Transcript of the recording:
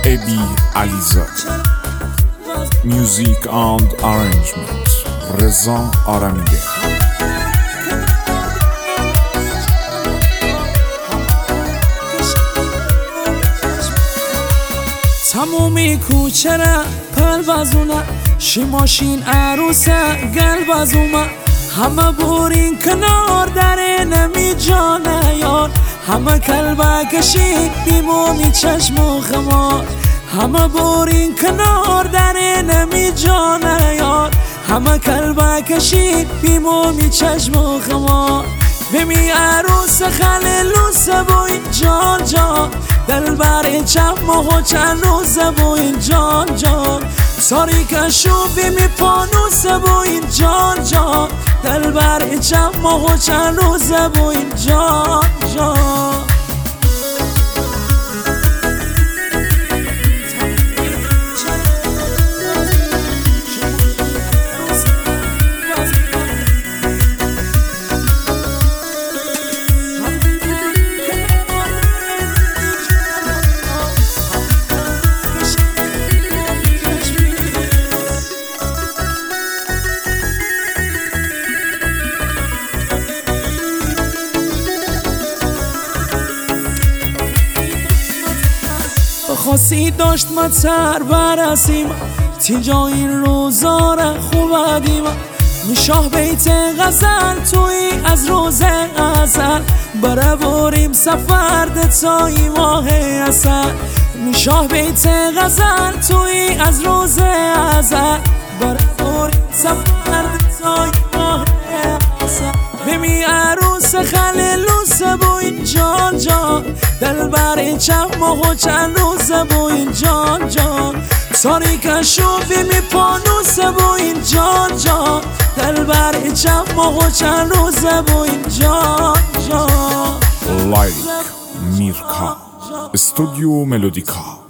ابی علیزاده. میوزیک اند آرنجمنت رضا آرمیده. تمومی کوچه را پروازونه شی ماشین عروسه قلب از اومه همه بورین کنار داره نمی جانه یار همه کلبه کشید بیمومی چشم و خمار همه بورین کنار داره نمی جانه یار همه کلبه کشید بیمومی چشم و خمار بمی عروس خلیلوسه بوین جان جان دل بر چم و چند روزه بوین جان جان ساری کشو بیمی پانوسه بوین جان جان دل بر چم و چند روزه بوین جان جان. خواستی داشت ما سر برسیم تینجا این روزا را خوب دیم میشاه بیت غزل توی از روز ازل بره بریم سفر دتای ماه اصل میشاه بیت غزل توی از روز ازل بره بریم سفر دتای ماه اصل بمی عروس خلیلوس بوین جان جان دل بر چم و چند روز بوین جان جان ساری کشو بیمی پانوس بوین جان جان دل بر چم و چند روز بوین جان جان. لایک میرکا استودیو ملودیکا.